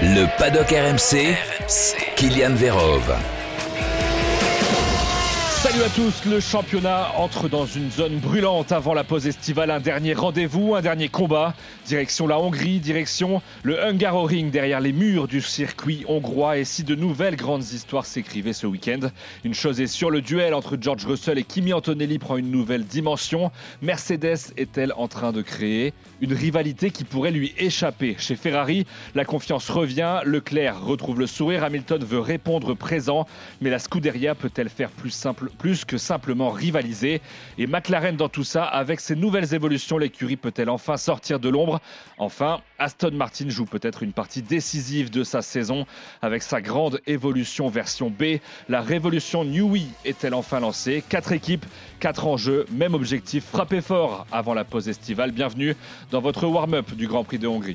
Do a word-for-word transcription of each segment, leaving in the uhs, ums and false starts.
Le paddock R M C, Kylian Verove. Salut à tous, le championnat entre dans une zone brûlante avant la pause estivale. Un dernier rendez-vous, un dernier combat. Direction la Hongrie, direction le Hungaroring, derrière les murs du circuit hongrois. Et si de nouvelles grandes histoires s'écrivaient ce week-end, une chose est sûre, le duel entre George Russell et Kimi Antonelli prend une nouvelle dimension. Mercedes est-elle en train de créer une rivalité qui pourrait lui échapper? Chez Ferrari, la confiance revient, Leclerc retrouve le sourire, Hamilton veut répondre présent, mais la Scuderia peut-elle faire plus simple plus que simplement rivaliser? Et McLaren dans tout ça, avec ses nouvelles évolutions, l'écurie peut-elle enfin sortir de l'ombre? Enfin, Aston Martin joue peut-être une partie décisive de sa saison avec sa grande évolution version B. La révolution Newey est-elle enfin lancée? Quatre équipes, quatre enjeux, même objectif, frapper fort avant la pause estivale. Bienvenue dans votre warm-up du Grand Prix de Hongrie.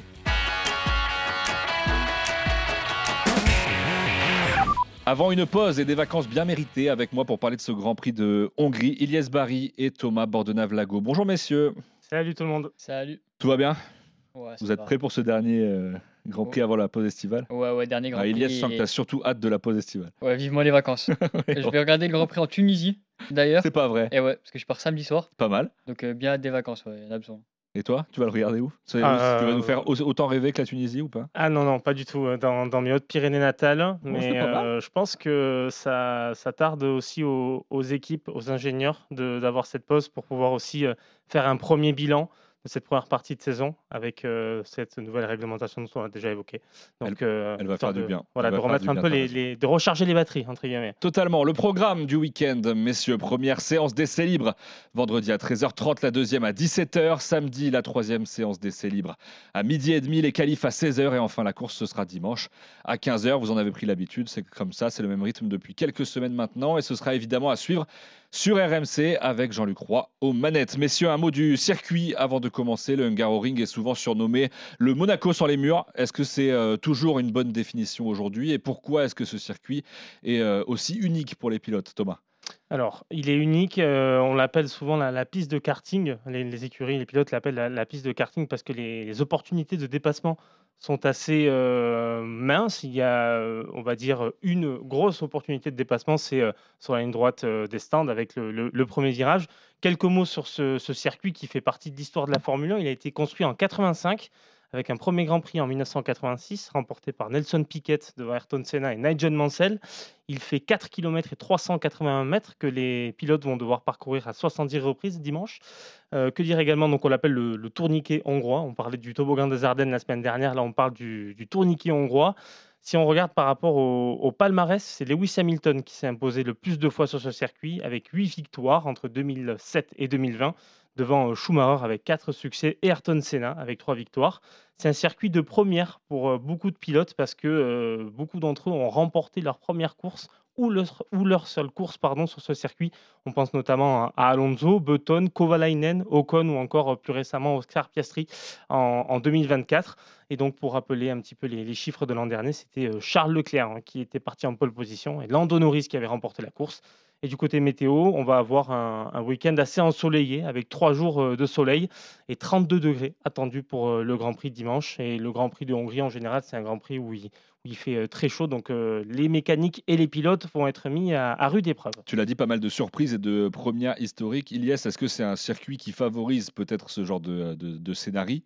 Avant une pause et des vacances bien méritées, avec moi pour parler de ce Grand Prix de Hongrie, Ilyes Barry et Thomas Bordenave-Lago. Bonjour messieurs. Salut tout le monde. Salut. Tout va bien? Ouais, Vous êtes prêts pour ce dernier euh, Grand Prix oh. avant la pause estivale? Ouais, ouais, dernier Grand ah, Prix. Ilyes, je sens que tu as surtout hâte de la pause estivale. Ouais, vivement les vacances. ouais, je vais regarder le Grand Prix en Tunisie, d'ailleurs. C'est pas vrai. Et ouais, parce que je pars samedi soir. Pas mal. Donc euh, bien hâte des vacances, ouais, il y en a besoin. Et toi, tu vas le regarder où? Tu euh... vas nous faire autant rêver que la Tunisie ou pas? Ah non, non, pas du tout. Dans, dans mes Hautes-Pyrénées natales. Bon, mais euh, je pense que ça, ça tarde aussi aux, aux équipes, aux ingénieurs de, d'avoir cette pause pour pouvoir aussi euh, faire un premier bilan de cette première partie de saison avec euh, cette nouvelle réglementation dont on a déjà évoqué. Donc, elle, euh, elle va faire de, du bien. Voilà, de remettre un peu les, les, de recharger les batteries entre guillemets. Totalement. Le programme du week-end, messieurs. Première séance d'essai libre vendredi à treize heures trente, la deuxième à dix-sept heures. Samedi, la troisième séance d'essai libre à midi et demi, les qualifs à seize heures et enfin la course ce sera dimanche à quinze heures. Vous en avez pris l'habitude, c'est comme ça, c'est le même rythme depuis quelques semaines maintenant et ce sera évidemment à suivre sur R M C avec Jean-Luc Roy aux manettes. Messieurs, un mot du circuit avant de commencer. Le Hungaroring est souvent surnommé le Monaco sur les murs. Est-ce que c'est euh, toujours une bonne définition aujourd'hui et pourquoi est-ce que ce circuit est euh, aussi unique pour les pilotes, Thomas? Alors, il est unique. Euh, on l'appelle souvent la, la piste de karting. Les, les écuries, les pilotes l'appellent la, la piste de karting parce que les, les opportunités de dépassement sont assez euh, minces. Il y a, on va dire, une grosse opportunité de dépassement, c'est euh, sur la ligne droite euh, des stands avec le, le, le premier virage. Quelques mots sur ce, ce circuit qui fait partie de l'histoire de la Formule un. Il a été construit en quatre-vingt-cinq avec un premier Grand Prix en dix-neuf cent quatre-vingt-six, remporté par Nelson Piquet devant Ayrton Senna et Nigel Mansell. Il fait quatre kilomètres et trois cent quatre-vingt-un mètres que les pilotes vont devoir parcourir à soixante-dix reprises dimanche. Euh, que dire également, donc on l'appelle le, le tourniquet hongrois. On parlait du toboggan des Ardennes la semaine dernière, là on parle du, du tourniquet hongrois. Si on regarde par rapport au, au palmarès, c'est Lewis Hamilton qui s'est imposé le plus de fois sur ce circuit, avec huit victoires entre deux mille sept et deux mille vingt, devant Schumacher avec quatre succès et Ayrton Senna avec trois victoires. C'est un circuit de première pour beaucoup de pilotes parce que euh, beaucoup d'entre eux ont remporté leur première course ou leur, ou leur seule course pardon, sur ce circuit. On pense notamment à Alonso, Button, Kovalainen, Ocon ou encore plus récemment Oscar Piastri en, en deux mille vingt-quatre. Et donc pour rappeler un petit peu les, les chiffres de l'an dernier, c'était Charles Leclerc hein, qui était parti en pole position et Lando Norris qui avait remporté la course. Et du côté météo, on va avoir un, un week-end assez ensoleillé avec trois jours de soleil et trente-deux degrés attendus pour le Grand Prix dimanche. Et le Grand Prix de Hongrie, en général, c'est un Grand Prix où il, où il fait très chaud. Donc euh, les mécaniques et les pilotes vont être mis à, à rude épreuve. Tu l'as dit, pas mal de surprises et de premières historiques. Ilyes, est-ce que c'est un circuit qui favorise peut-être ce genre de, de, de scénario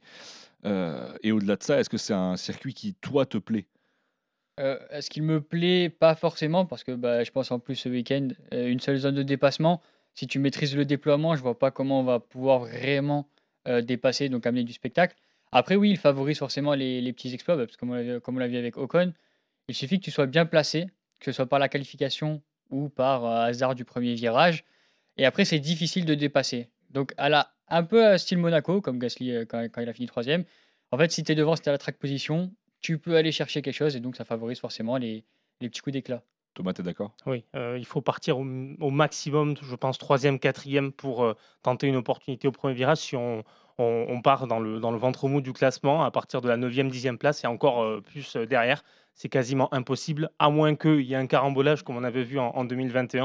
euh, Et au-delà de ça, est-ce que c'est un circuit qui, toi, te plaît? Euh, est-ce qu'il me plaît? Pas forcément, parce que bah, je pense en plus ce week-end, euh, une seule zone de dépassement. Si tu maîtrises le déploiement, je vois pas comment on va pouvoir vraiment euh, dépasser, donc amener du spectacle. Après, oui, il favorise forcément les, les petits exploits, parce que comme on, l'a, comme on l'a vu avec Ocon, il suffit que tu sois bien placé, que ce soit par la qualification ou par euh, hasard du premier virage. Et après, c'est difficile de dépasser. Donc, à la, un peu à style Monaco, comme Gasly euh, quand, quand il a fini troisième. En fait, si tu es devant, si tu es à la track position, tu peux aller chercher quelque chose et donc ça favorise forcément les, les petits coups d'éclat. Thomas, tu es d'accord? Oui, euh, il faut partir au, au maximum, je pense, troisième, quatrième pour euh, tenter une opportunité au premier virage. Si on, on, on part dans le, dans le ventre mou du classement, à partir de la neuvième, dixième place et encore euh, plus euh, derrière, c'est quasiment impossible, à moins qu'il y ait un carambolage comme on avait vu en, en deux mille vingt et un.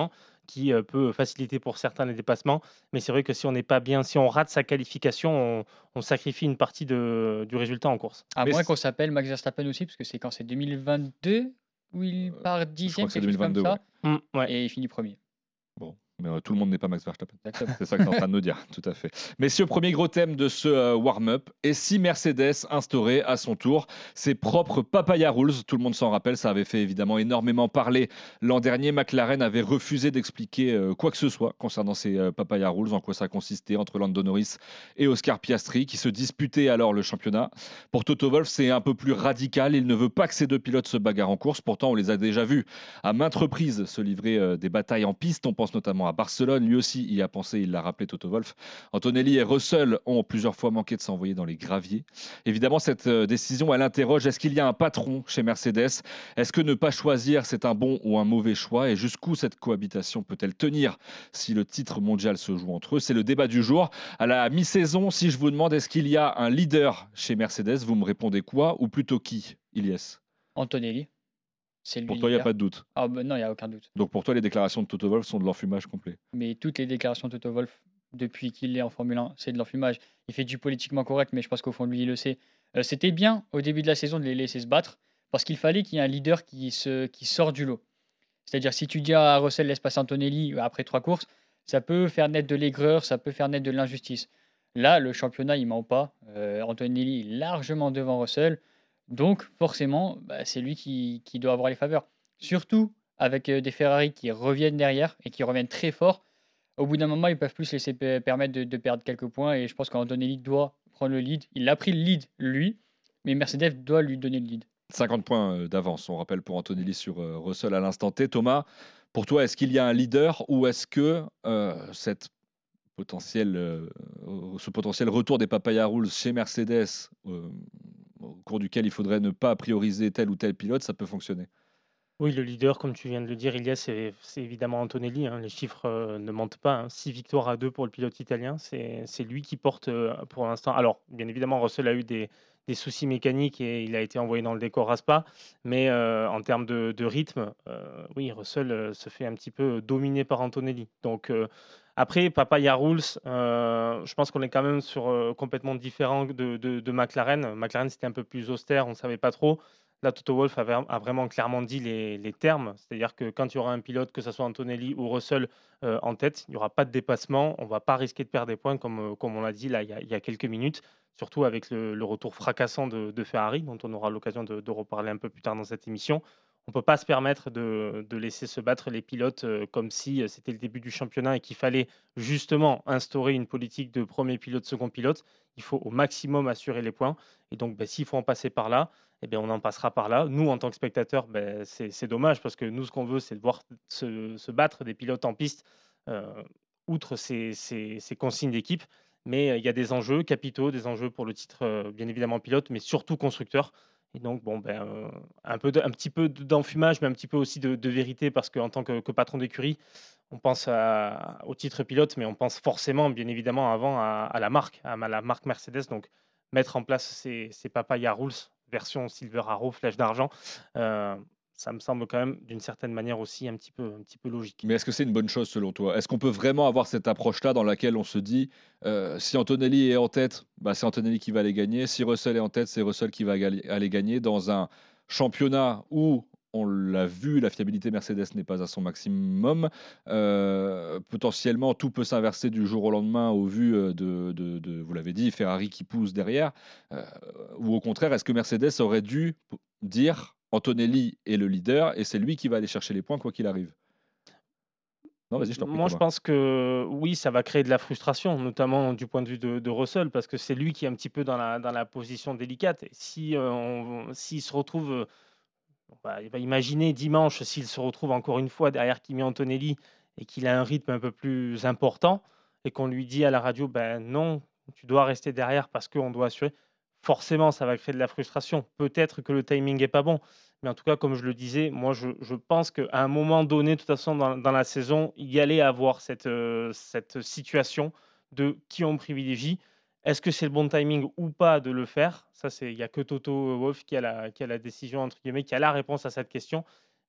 qui euh, peut faciliter pour certains les dépassements. Mais c'est vrai que si on n'est pas bien, si on rate sa qualification, on, on sacrifie une partie de, du résultat en course. À Mais moins c'est- qu'on s'appelle Max Verstappen aussi, parce que c'est quand c'est deux mille vingt-deux où il part je crois dixième, que c'est quelque chose comme deux mille vingt-deux, ça, ouais. Mm, ouais. et il finit premier. Bon, mais euh, tout le monde n'est pas Max Verstappen. Exactement. C'est ça que tu es en train de nous dire, tout à fait. Messieurs, premier gros thème de ce euh, warm-up. Et si Mercedes instaurait à son tour ses propres Papaya Rules? Tout le monde s'en rappelle, ça avait fait évidemment énormément parler l'an dernier. McLaren avait refusé d'expliquer euh, quoi que ce soit concernant ces euh, Papaya Rules, en quoi ça consistait entre Lando Norris et Oscar Piastri, qui se disputaient alors le championnat. Pour Toto Wolff, c'est un peu plus radical. Il ne veut pas que ces deux pilotes se bagarrent en course. Pourtant, on les a déjà vus à maintes reprises se livrer euh, des batailles en piste. On pense notamment à Barcelone. Lui aussi y a pensé, il l'a rappelé, Toto Wolff. Antonelli et Russell ont plusieurs fois manqué de s'envoyer dans les graviers. Évidemment, cette euh, décision, elle interroge, est-ce qu'il y a un patron chez Mercedes? Est-ce que ne pas choisir, c'est un bon ou un mauvais choix? Et jusqu'où cette cohabitation peut-elle tenir si le titre mondial se joue entre eux? C'est le débat du jour. À la mi-saison, si je vous demande, est-ce qu'il y a un leader chez Mercedes? Vous me répondez quoi? Ou plutôt qui, Ilyes? Antonelli, c'est lui Pour le toi, il n'y a leader. pas de doute. Ah ben non, il n'y a aucun doute. Donc pour toi, les déclarations de Toto Wolff sont de l'enfumage complet. Mais toutes les déclarations de Toto Wolff, depuis qu'il est en Formule un, c'est de l'enfumage. Il fait du politiquement correct, mais je pense qu'au fond de lui, il le sait. Euh, C'était bien au début de la saison de les laisser se battre, parce qu'il fallait qu'il y ait un leader qui, se, qui sort du lot. C'est-à-dire, si tu dis à Russell, laisse passer Antonelli après trois courses, ça peut faire naître de l'aigreur, ça peut faire naître de l'injustice. Là, le championnat, il ment pas. Euh, Antonelli est largement devant Russell. Donc, forcément, bah, c'est lui qui, qui doit avoir les faveurs. Surtout avec euh, des Ferrari qui reviennent derrière et qui reviennent très fort. Au bout d'un moment, ils peuvent plus se laisser pe- permettre de, de perdre quelques points. Et je pense qu'Antonelli doit prendre le lead. Il a pris le lead, lui, mais Mercedes doit lui donner le lead. cinquante points euh, d'avance, on rappelle, pour Antonelli sur euh, Russell à l'instant T. Thomas, pour toi, est-ce qu'il y a un leader ou est-ce que euh, cette potentielle, euh, ce potentiel retour des Papaya Rules chez Mercedes, euh, au cours duquel il faudrait ne pas prioriser tel ou tel pilote, ça peut fonctionner? Oui, le leader, comme tu viens de le dire, Ilias, c'est c'est évidemment Antonelli, hein. Les chiffres euh, ne mentent pas, hein. Six victoires à deux pour le pilote italien. C'est c'est lui qui porte euh, pour l'instant. Alors, bien évidemment, Russell a eu des, des soucis mécaniques et il a été envoyé dans le décor à Spa. Mais euh, en termes de, de rythme, euh, oui, Russell euh, se fait un petit peu dominer par Antonelli. Donc, euh, après, Papaya Rules, euh, je pense qu'on est quand même sur euh, complètement différent de, de, de McLaren. McLaren, c'était un peu plus austère, on ne savait pas trop. Là, Toto Wolff a, ver- a vraiment clairement dit les, les termes, c'est-à-dire que quand il y aura un pilote, que ce soit Antonelli ou Russell euh, en tête, il n'y aura pas de dépassement, on ne va pas risquer de perdre des points comme, euh, comme on l'a dit là il y, a, il y a quelques minutes, surtout avec le, le retour fracassant de, de Ferrari, dont on aura l'occasion de, de reparler un peu plus tard dans cette émission. On ne peut pas se permettre de, de laisser se battre les pilotes euh, comme si euh, c'était le début du championnat et qu'il fallait justement instaurer une politique de premier pilote, second pilote. Il faut au maximum assurer les points. Et donc, ben, s'il faut en passer par là, eh bien, on en passera par là. Nous, en tant que spectateurs, ben, c'est c'est dommage parce que nous, ce qu'on veut, c'est de voir se, se battre des pilotes en piste, euh, outre ces, ces- ces consignes d'équipe. Mais euh, il y a des enjeux capitaux, des enjeux pour le titre, euh, bien évidemment, pilote, mais surtout constructeur. Et donc, bon, ben, euh, un, peu de- un petit peu d'enfumage, mais un petit peu aussi de, de vérité parce qu'en tant que, que patron d'écurie, on pense à- au titre pilote, mais on pense forcément, bien évidemment, avant à, à la marque, à la marque Mercedes. Donc, mettre en place ces, ces Papaya Rules, version Silver Arrow, flèche d'argent, euh, ça me semble quand même d'une certaine manière aussi un petit peu, un petit peu logique. Mais est-ce que c'est une bonne chose selon toi? Est-ce qu'on peut vraiment avoir cette approche-là dans laquelle on se dit euh, si Antonelli est en tête, bah, c'est Antonelli qui va aller gagner. Si Russell est en tête, c'est Russell qui va gali- aller gagner dans un championnat où, on l'a vu, la fiabilité Mercedes n'est pas à son maximum. Euh, potentiellement, tout peut s'inverser du jour au lendemain au vu euh, de, de- de- vous l'avez dit, Ferrari qui pousse derrière. Euh, ou au contraire, est-ce que Mercedes aurait dû p- dire Antonelli est le leader et c'est lui qui va aller chercher les points quoi qu'il arrive? Non, vas-y, je t'en prie, Moi, je Thomas. pense que oui, ça va créer de la frustration, notamment du point de vue de, de Russell, parce que c'est lui qui est un petit peu dans la, dans la position délicate. Et si euh, on- s'il se retrouve, euh, on va, il va imaginer dimanche, s'il se retrouve encore une fois derrière Kimi Antonelli et qu'il a un rythme un peu plus important, et qu'on lui dit à la radio, ben non, tu dois rester derrière parce qu'on doit assurer, forcément, ça va créer de la frustration. Peut-être que le timing est pas bon, mais en tout cas, comme je le disais, moi, je, je pense qu'à un moment donné, de toute façon, dans, dans la saison, il y allait avoir cette, euh, cette situation de qui on privilégie. Est-ce que c'est le bon timing ou pas de le faire? Ça, c'est il n'y a que Toto Wolff qui a la, qui a la décision, entre guillemets, qui a la réponse à cette question.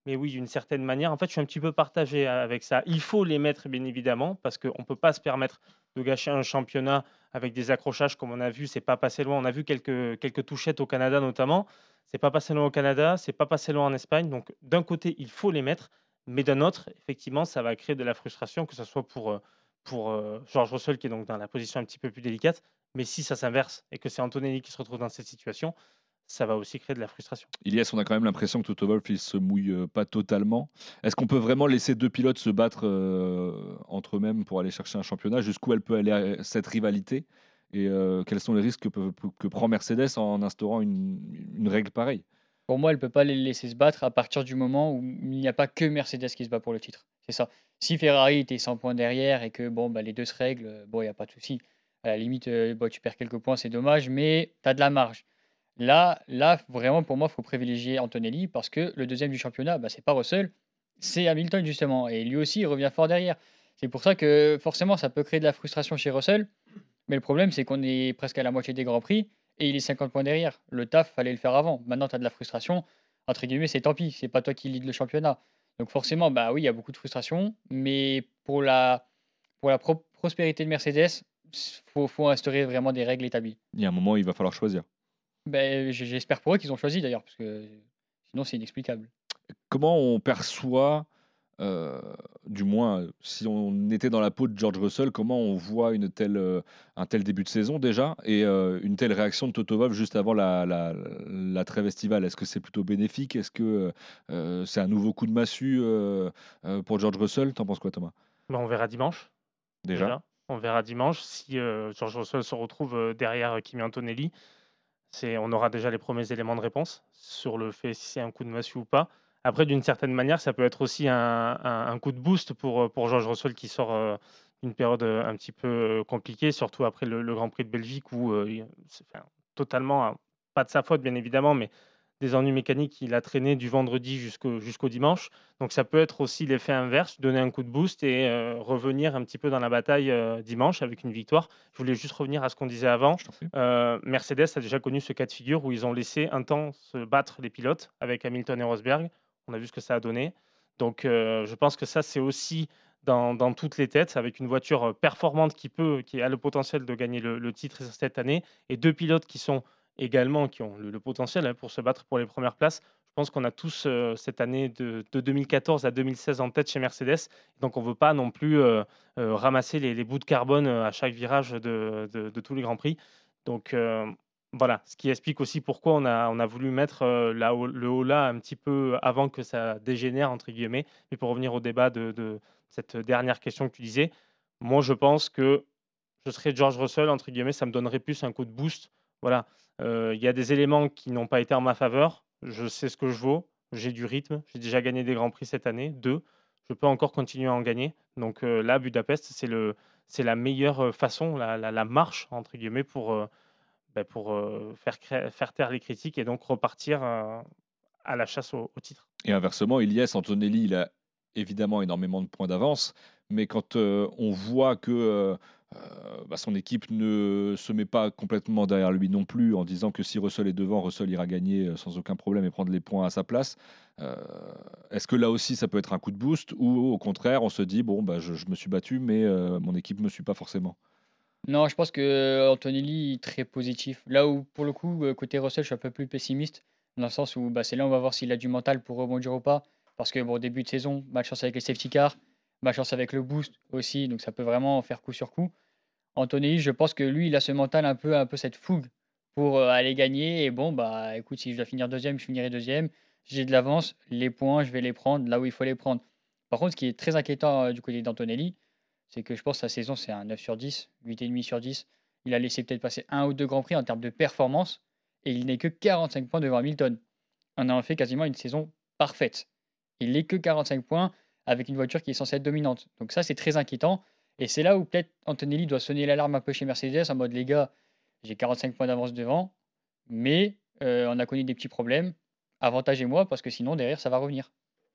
Mais oui, d'une certaine manière, en fait, je suis un petit peu partagé avec ça. Il faut les mettre, bien évidemment, parce qu'on ne peut pas se permettre de gâcher un championnat avec des accrochages comme on a vu. C'est pas passé loin. On a vu quelques, quelques touchettes au Canada notamment. C'est pas passé loin au Canada, c'est pas passé loin en Espagne. Donc d'un côté, il faut les mettre, mais d'un autre, effectivement, ça va créer de la frustration, que ce soit pour, euh, pour euh, George Russell qui est donc dans la position un petit peu plus délicate. Mais si ça s'inverse et que c'est Antonelli qui se retrouve dans cette situation, ça va aussi créer de la frustration. Ilias, on a quand même l'impression que Toto Wolff, il se mouille euh, pas totalement. Est-ce qu'on peut vraiment laisser deux pilotes se battre euh, entre eux-mêmes pour aller chercher un championnat? Jusqu'où elle peut aller euh, cette rivalité? Et euh, quels sont les risques que, peut- que prend Mercedes en instaurant une, une règle pareille? Pour moi, elle ne peut pas les laisser se battre à partir du moment où il n'y a pas que Mercedes qui se bat pour le titre. C'est ça. Si Ferrari était cent points derrière et que bon, bah, les deux se règlent, euh, bon, il n'y a pas de souci. À la limite, euh, bon, tu perds quelques points, c'est dommage, mais tu as de la marge. Là, là, vraiment, pour moi, il faut privilégier Antonelli parce que le deuxième du championnat, bah, c'est pas Russell, c'est Hamilton, justement. Et lui aussi, il revient fort derrière. C'est pour ça que forcément, ça peut créer de la frustration chez Russell. Mais le problème, c'est qu'on est presque à la moitié des Grands Prix et il est cinquante points derrière. Le taf, fallait le faire avant. Maintenant, tu as de la frustration. Entre guillemets, c'est tant pis. C'est pas toi qui lead le championnat. Donc forcément, bah oui, il y a beaucoup de frustration. Mais pour la, pour la pro- prospérité de Mercedes, il faut, faut instaurer vraiment des règles établies. Il y a un moment, il va falloir choisir. Ben, j- j'espère pour eux qu'ils ont choisi d'ailleurs, parce que sinon c'est inexplicable. Comment on perçoit, euh, du moins, euh, si on était dans la peau de George Russell, comment on voit une telle, euh, un tel début de saison déjà et euh, une telle réaction de Toto Wolff juste avant la, la, la trêve estivale? Est-ce que c'est plutôt bénéfique? Est-ce que euh, c'est un nouveau coup de massue euh, euh, pour George Russell? T'en penses quoi, Thomas? Ben, on verra dimanche. Déjà? Déjà. On verra dimanche si euh, George Russell se retrouve euh, derrière euh, Kimi Antonelli. C'est, on aura déjà les premiers éléments de réponse sur le fait si c'est un coup de massue ou pas. Après, d'une certaine manière, ça peut être aussi un, un- un coup de boost pour, euh, pour George Russell qui sort euh, d'une période euh, un petit peu euh, compliquée, surtout après le, le Grand Prix de Belgique où euh, il- c'est enfin, totalement, hein, pas de sa faute bien évidemment, mais des ennuis mécaniques, il a traîné du vendredi jusqu'au jusqu'au dimanche. Donc ça peut être aussi l'effet inverse, donner un coup de boost et euh, revenir un petit peu dans la bataille euh, dimanche avec une victoire. Je voulais juste revenir à ce qu'on disait avant. Je t'en prie. Euh, Mercedes a déjà connu ce cas de figure où ils ont laissé un temps se battre les pilotes avec Hamilton et Rosberg. On a vu ce que ça a donné. Donc euh, je pense que ça, c'est aussi dans, dans toutes les têtes, avec une voiture euh, performante qui peut, qui a le potentiel de gagner le, le titre cette année, et deux pilotes qui sont également, qui ont le, le potentiel hein, pour se battre pour les premières places. Je pense qu'on a tous euh, cette année de, de deux mille quatorze à deux mille seize en tête chez Mercedes. Donc on ne veut pas non plus euh, euh, ramasser les, les bouts de carbone euh, à chaque virage de, de- de tous les Grands Prix. Donc euh, voilà, ce qui explique aussi pourquoi on a, on a voulu mettre euh, la haut- le haut là un petit peu avant que ça dégénère, entre guillemets. Mais pour revenir au débat de, de cette dernière question que tu disais, moi je pense que je serais George Russell, entre guillemets, ça me donnerait plus un coup de boost. Voilà, euh, il y a des éléments qui n'ont pas été en ma faveur. Je sais ce que je vaux, j'ai du rythme, j'ai déjà gagné des Grands Prix cette année, deux. Je peux encore continuer à en gagner. Donc euh, là, Budapest, c'est le, c'est la meilleure euh, façon, la, la- la marche, entre guillemets, pour, euh, ben, pour euh, faire, cré- faire taire les critiques et donc repartir euh, à la chasse au, au titre. Et inversement, Ilias Antonelli, il a évidemment énormément de points d'avance, mais quand euh, on voit que euh, euh, bah, son équipe ne se met pas complètement derrière lui non plus, en disant que si Russell est devant, Russell ira gagner euh, sans aucun problème et prendre les points à sa place, euh, est-ce que là aussi ça peut être un coup de boost ou au contraire on se dit bon bah je, je me suis battu mais euh, mon équipe ne me suit pas forcément? Non, je pense que Antonelli est très positif. Là où, pour le coup, euh, côté Russell, je suis un peu plus pessimiste, dans le sens où bah, c'est là où on va voir s'il a du mental pour rebondir ou pas. Parce que, bon, début de saison, malchance avec les safety cars, malchance avec le boost aussi, donc ça peut vraiment faire coup sur coup. Anthony, je pense que lui, il a ce mental un peu, un peu cette fougue pour euh, aller gagner. Et bon, bah écoute, si je dois finir deuxième, je finirai deuxième. Si j'ai de l'avance, les points, je vais les prendre là où il faut les prendre. Par contre, ce qui est très inquiétant euh, du côté d'Antonelli, c'est que je pense que sa saison, c'est un neuf sur dix, huit virgule cinq sur dix. Il a laissé peut-être passer un ou deux grands prix en termes de performance et il n'est que quarante-cinq points devant Hamilton. On a en fait quasiment une saison parfaite. Il n'est que quarante-cinq points avec une voiture qui est censée être dominante. Donc ça, c'est très inquiétant. Et c'est là où peut-être Antonelli doit sonner l'alarme un peu chez Mercedes en mode les gars, j'ai quarante-cinq points d'avance devant, mais euh, on a connu des petits problèmes. Avantagez-moi parce que sinon derrière ça va revenir. Oui,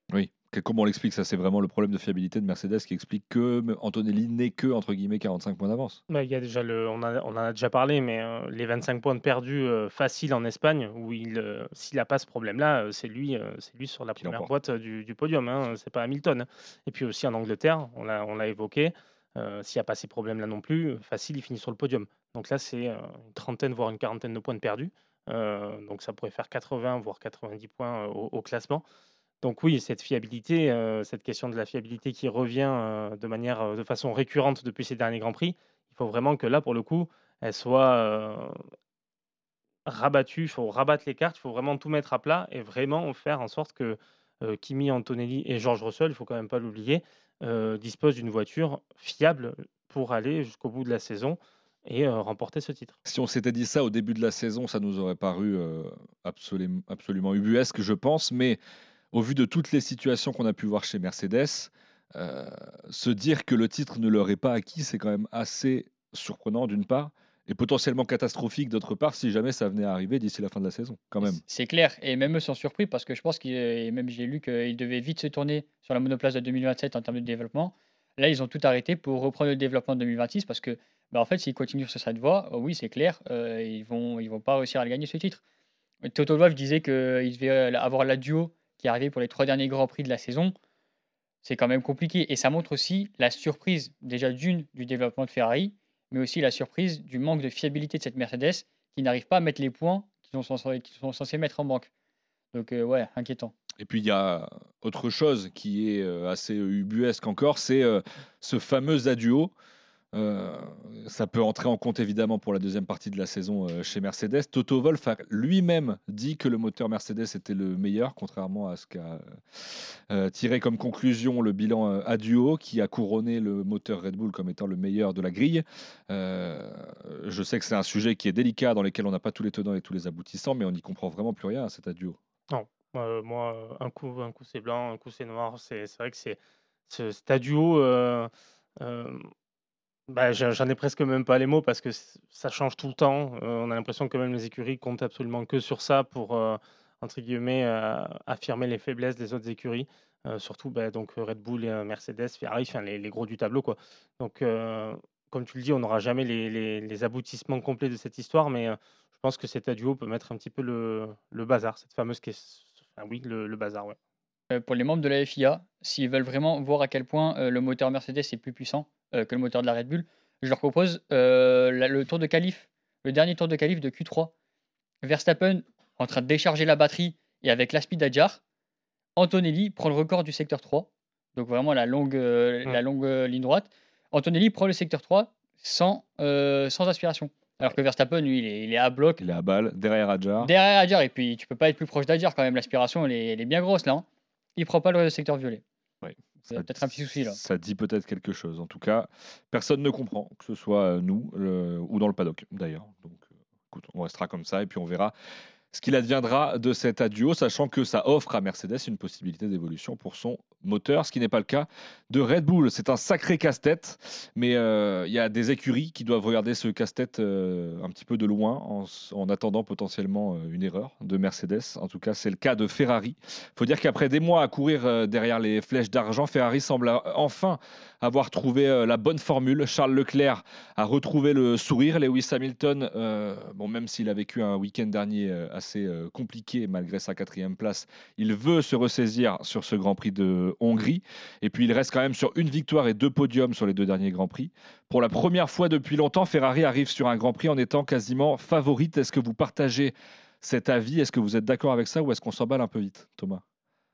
Que- Comment on l'explique ça? C'est vraiment le problème de fiabilité de Mercedes qui explique que M- Antonelli n'est que, entre guillemets, quarante-cinq points d'avance. Bah, il y a déjà le on a on en a déjà parlé, mais heu, les vingt-cinq points de perdus, heu, faciles en Espagne où il, heu, s'il a pas ce problème-là, heu, c'est lui, heu, c'est lui sur la Qui première l'emporte. boîte, heu, du du podium, hein, c'est pas Hamilton, hein. Et puis aussi en Angleterre, on l'a on l'a évoqué, heu, s'il y a pas ces problèmes-là non plus, heu, facile, il finit sur le podium. Donc là, c'est, heu, une trentaine, voire une quarantaine de points de perdus, heu, donc ça pourrait faire quatre-vingts, voire quatre-vingt-dix points, heu, au au classement. Donc oui, cette fiabilité, heu, cette question de la fiabilité qui revient, heu, de manière, heu, de façon récurrente depuis ces derniers grands prix, il faut vraiment que là, pour le coup, elle soit, heu, rabattue. Il faut rabattre les cartes, il faut vraiment tout mettre à plat et vraiment faire en sorte que, heu, Kimi Antonelli et George Russell, il faut quand même pas l'oublier, heu, disposent d'une voiture fiable pour aller jusqu'au bout de la saison et heu, remporter ce titre. Si on s'était dit ça au début de la saison, ça nous aurait paru euh, absolument, absolument ubuesque, je pense. Mais au vu de toutes les situations qu'on a pu voir chez Mercedes, euh, se dire que le titre ne leur est pas acquis, c'est quand même assez surprenant d'une part et potentiellement catastrophique d'autre part si jamais ça venait à arriver d'ici la fin de la saison, quand Et même. c- C'est clair, et même eux sont surpris parce que je pense qu'ils, et même j'ai lu qu'ils devaient vite se tourner sur la monoplace de deux mille vingt-sept en termes de développement. Là, ils ont tout arrêté pour reprendre le développement de deux mille vingt-six parce que, bah, en fait, s'ils continuent sur cette voie, euh, oui, c'est clair, euh, ils vont, ils vont pas réussir à le gagner ce titre. Toto Wolff disait qu'il devait avoir la duo qui est arrivée pour les trois derniers grands prix de la saison. C'est quand même compliqué et ça montre aussi la surprise déjà d'une du développement de Ferrari, mais aussi la surprise du manque de fiabilité de cette Mercedes qui n'arrive pas à mettre les points qu'ils sont censés, qu'ils sont censés mettre en banque. Donc euh, ouais, inquiétant. Et puis il y a autre chose qui est euh, assez ubuesque encore, c'est euh, ce fameux adieu. Euh, ça peut entrer en compte évidemment pour la deuxième partie de la saison euh, chez Mercedes. Toto Wolff a lui-même dit que le moteur Mercedes était le meilleur, contrairement à ce qu'a euh, tiré comme conclusion le bilan euh, Aduo, qui a couronné le moteur Red Bull comme étant le meilleur de la grille. Euh, je sais que c'est un sujet qui est délicat, dans lequel on n'a pas tous les tenants et tous les aboutissants, mais on n'y comprend vraiment plus rien à cet Aduo. Non, heu, moi, heu, un coup un coup c'est blanc, un coup c'est noir. C'est c'est vrai que c'est ce Stadio, heu, hem, bah, j'en j'en ai presque même pas les mots parce que ç ça change tout le temps. Heu, on a l'impression que même les écuries comptent absolument que sur ça pour, heu, entre guillemets, heu, affirmer les faiblesses des autres écuries. Heu, surtout, bah, donc Red Bull et heu, Mercedes, Ferrari, enfin les les gros du tableau, quoi. Donc heu, comme tu le dis, on n'aura jamais les les les aboutissements complets de cette histoire, mais heu, je pense que cet Aduo peut mettre un petit peu le le bazar, cette fameuse ques enfin oui, le le bazar, ouais. Euh, pour les membres de la F I A, s'ils veulent vraiment voir à quel point euh, le moteur Mercedes est plus puissant euh, que le moteur de la Red Bull, je leur propose euh, la- le tour de qualif, le dernier tour de qualif de Q trois. Verstappen en train de décharger la batterie et avec l'aspi d'Adjar. Antonelli prend le record du secteur trois, donc vraiment la longue, euh, Mmh. la longue euh, ligne droite. Antonelli prend le secteur trois sans, euh, sans aspiration. Alors que Verstappen, lui, il est, il est à bloc Il est à balle, derrière Adjar. derrière Adjar. Et puis, tu peux pas être plus proche d'Adjar quand même. L'aspiration, elle est, elle est bien grosse là, hein. Il prend pas le secteur violet. Oui, Il y ça, a peut-être un petit souci là. ça dit peut-être quelque chose. En tout cas, personne ne comprend, que ce soit euh, nous le- ou dans le paddock d'ailleurs. Donc, euh, écoute, on restera comme ça et puis on verra ce qu'il adviendra de cet adieu, sachant que ça offre à Mercedes une possibilité d'évolution pour son moteur, ce qui n'est pas le cas de Red Bull. C'est un sacré casse-tête, mais euh, il y a des écuries qui doivent regarder ce casse-tête euh, un petit peu de loin en, s- en attendant potentiellement euh, une erreur de Mercedes. En tout cas, c'est le cas de Ferrari. Il faut dire qu'après des mois à courir euh, derrière les flèches d'argent, Ferrari semble a- enfin avoir trouvé euh, la bonne formule. Charles Leclerc a retrouvé le sourire. Lewis Hamilton, euh, bon, même s'il a vécu un week-end dernier euh, assez euh, compliqué malgré sa quatrième place, il veut se ressaisir sur ce Grand Prix de Hongrie. Et puis il reste quand même sur une victoire et deux podiums sur les deux derniers Grands Prix. Pour la première fois depuis longtemps, Ferrari arrive sur un Grand Prix en étant quasiment favorite. Est-ce que vous partagez cet avis? Est-ce que vous êtes d'accord avec ça ou est-ce qu'on s'emballe un peu vite, Thomas?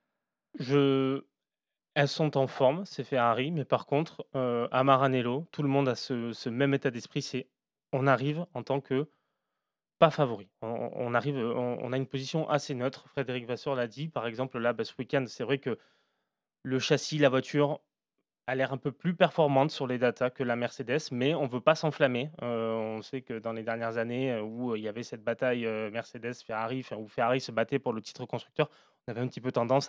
Je Elles sont en forme, c'est Ferrari, mais par contre, heu, à Maranello, tout le monde a ce ce même état d'esprit, c'est on arrive en tant que pas favori. On on arrive, heu, on on a une position assez neutre. Frédéric Vasseur l'a dit, par exemple, là, bah, ce week-end, c'est vrai que le châssis, la voiture a l'air un peu plus performante sur les datas que la Mercedes, mais on veut pas s'enflammer. Heu, on sait que dans les dernières années, heu, où, heu, il y avait cette bataille, heu, Mercedes-Ferrari, enfin où Ferrari se battait pour le titre constructeur, on avait un petit peu tendance à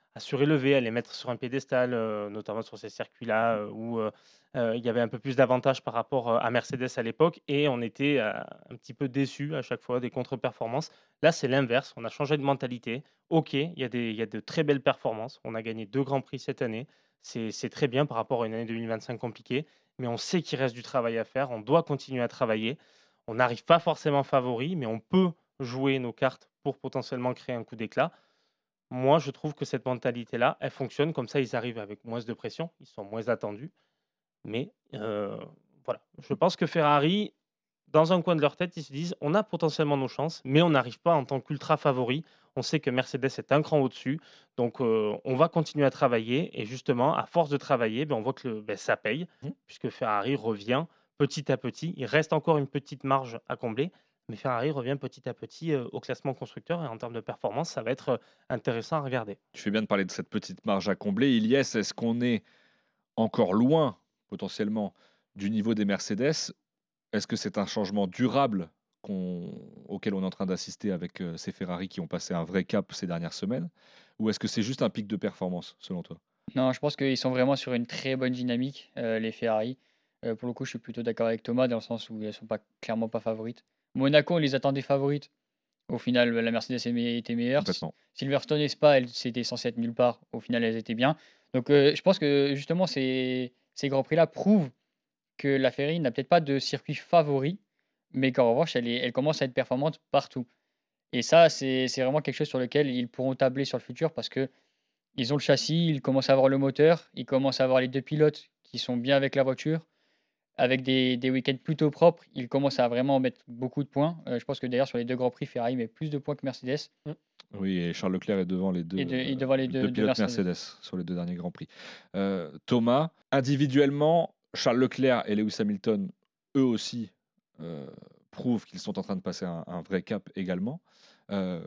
à surélever, à les mettre sur un piédestal, euh, notamment sur ces circuits-là euh, où euh, euh, il y avait un peu plus d'avantages par rapport euh, à Mercedes à l'époque et on était euh, un petit peu déçus à chaque fois des contre-performances. Là, c'est l'inverse. On a changé de mentalité. Ok, il y a des, il y a de très belles performances. On a gagné deux grands prix cette année. C'est c'est très bien par rapport à une année deux mille vingt-cinq compliquée, mais on sait qu'il reste du travail à faire. On doit continuer à travailler. On n'arrive pas forcément favori, mais on peut jouer nos cartes pour potentiellement créer un coup d'éclat. Moi, je trouve que cette mentalité-là, elle fonctionne. Comme ça, ils arrivent avec moins de pression, ils sont moins attendus. Mais euh, voilà, je pense que Ferrari, dans un coin de leur tête, ils se disent on a potentiellement nos chances, mais on n'arrive pas en tant qu'ultra favori. On sait que Mercedes est un cran au-dessus, donc euh, on va continuer à travailler. Et justement, à force de travailler, ben, on voit que le- ben, ça paye, Mhm. puisque Ferrari revient petit à petit. Il reste encore une petite marge à combler, mais Ferrari revient petit à petit euh, au classement constructeur. Et en termes de performance, ça va être euh, intéressant à regarder. Tu fais bien de parler de cette petite marge à combler. Ilyes, est-ce qu'on est encore loin, potentiellement, du niveau des Mercedes? Est-ce que c'est un changement durable qu'on- auquel on est en train d'assister avec euh, ces Ferrari qui ont passé un vrai cap ces dernières semaines? Ou est-ce que c'est juste un pic de performance, selon toi? Non, je pense qu'ils sont vraiment sur une très bonne dynamique, euh, les Ferrari. Euh, pour le coup, je suis plutôt d'accord avec Thomas dans le sens où elles sont pas clairement pas favorites. Monaco, on les attendait favorites. Au final, la Mercedes est me- était meilleure. S- Complètement. Silverstone et Spa, elles, c'était censé être nulle part. Au final, elles étaient bien. Donc, euh, je pense que justement, ces, ces Grands Prix-là prouvent que la Ferrari n'a peut-être pas de circuit favori, mais qu'en revanche, elle, est- elle commence à être performante partout. Et ça, c'est c'est vraiment quelque chose sur lequel ils pourront tabler sur le futur parce que ils ont le châssis, ils commencent à avoir le moteur, ils commencent à avoir les deux pilotes qui sont bien avec la voiture. Avec des, des week-ends plutôt propres, ils commencent à vraiment mettre beaucoup de points. Euh, je pense que d'ailleurs, sur les deux Grands Prix, Ferrari met plus de points que Mercedes Oui, et Charles Leclerc est devant les deux, et, de, et euh, devant les deux deux, deux pilotes Mercedes. Mercedes sur les deux derniers Grands Prix. Euh, Thomas, individuellement, Charles Leclerc et Lewis Hamilton, eux aussi, euh, prouvent qu'ils sont en train de passer un, un vrai cap également. Euh,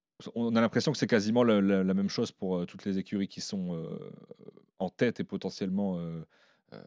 on a l'impression que c'est quasiment la, la- la même chose pour euh, toutes les écuries qui sont euh, en tête et potentiellement euh, euh,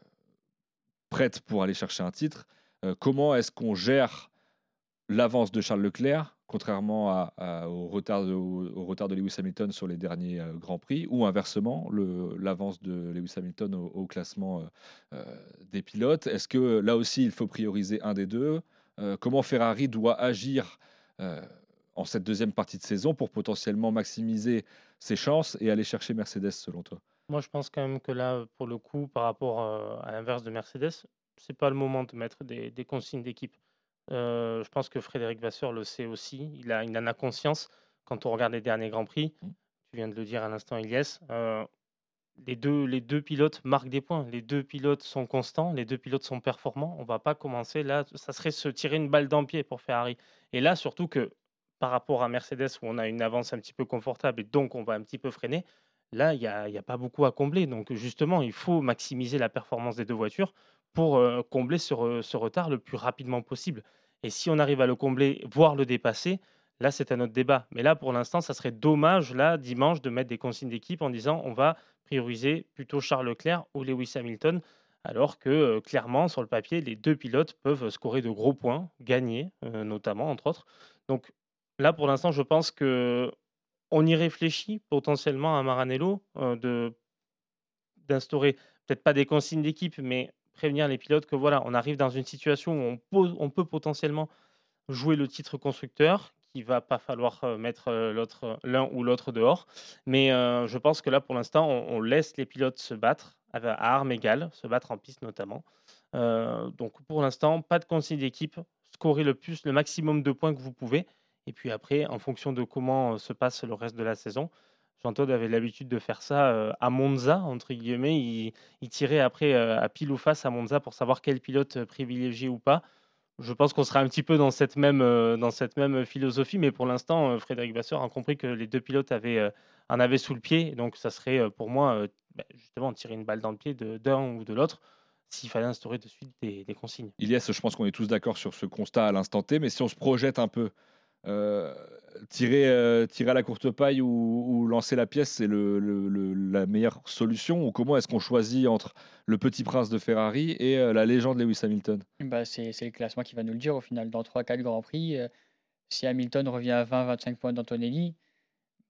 prêtes pour aller chercher un titre. Euh, comment est-ce qu'on gère l'avance de Charles Leclerc, contrairement à- à- au, retard de, au, au retard de Lewis Hamilton sur les derniers euh, Grands Prix, ou inversement, le- l'avance de Lewis Hamilton au, au classement euh, euh, des pilotes? Est-ce que là aussi, il faut prioriser un des deux? Euh, comment Ferrari doit agir euh, en cette deuxième partie de saison pour potentiellement maximiser ses chances et aller chercher Mercedes, selon toi? Moi, je pense quand même que là, pour le coup, par rapport euh, à l'inverse de Mercedes, c'est pas le moment de mettre des, des consignes d'équipe. Euh, je pense que Frédéric Vasseur le sait aussi. Il, a, il en a conscience. Quand on regarde les derniers Grands Prix, tu viens de le dire à l'instant, Ilyes, euh, les, deux, les deux pilotes marquent des points. Les deux pilotes sont constants, les deux pilotes sont performants. On va pas commencer là. Ça serait se tirer une balle dans le pied pour Ferrari. Et là, surtout que par rapport à Mercedes, où on a une avance un petit peu confortable et donc on va un petit peu freiner, là, il n'y a, il y a pas beaucoup à combler. Donc justement, il faut maximiser la performance des deux voitures pour euh, combler ce, re- ce retard le plus rapidement possible. Et si on arrive à le combler, voire le dépasser, là, c'est un autre débat. Mais là, pour l'instant, ça serait dommage, là, dimanche, de mettre des consignes d'équipe en disant on va prioriser plutôt Charles Leclerc ou Lewis Hamilton, alors que euh, clairement, sur le papier, les deux pilotes peuvent scorer de gros points, gagner euh, notamment, entre autres. Donc là, pour l'instant, je pense que on y réfléchit potentiellement à Maranello euh, de d'instaurer peut-être pas des consignes d'équipe, mais prévenir les pilotes que voilà, on arrive dans une situation où on, peut- on peut potentiellement jouer le titre constructeur, qu'il va pas falloir euh, mettre euh, l'autre, euh, l'un ou l'autre dehors. Mais euh, je pense que là, pour l'instant, on, on laisse les pilotes se battre à, à armes égales, se battre en piste notamment. Euh, donc pour l'instant, pas de consigne d'équipe. Scorez le plus, le maximum de points que vous pouvez. Et puis après, en fonction de comment euh, se passe le reste de la saison, Jean-Claude avait l'habitude de faire ça euh, à Monza, entre guillemets. Il, il tirait après euh, à pile ou face à Monza pour savoir quel pilote euh, privilégier ou pas. Je pense qu'on sera un petit peu dans cette même, euh, dans cette même philosophie, mais pour l'instant, euh, Frédéric Vasseur a compris que les deux pilotes avaient, euh, en avaient sous le pied. Donc, ça serait euh, pour moi, euh, bah, justement, tirer une balle dans le pied de- d'un ou de l'autre s'il fallait instaurer de suite des, des consignes. Ilias, je pense qu'on est tous d'accord sur ce constat à l'instant T, mais si on se projette un peu, euh, tirer, euh, tirer à la courte paille ou, ou lancer la pièce, c'est le, le- le- la meilleure solution? Ou comment est-ce qu'on choisit entre le petit prince de Ferrari et euh, la légende Lewis Hamilton? Bah, c'est c'est le classement qui va nous le dire au final. Dans trois quatre Grands Prix, euh, si Hamilton revient à vingt vingt-cinq points d'Antonelli,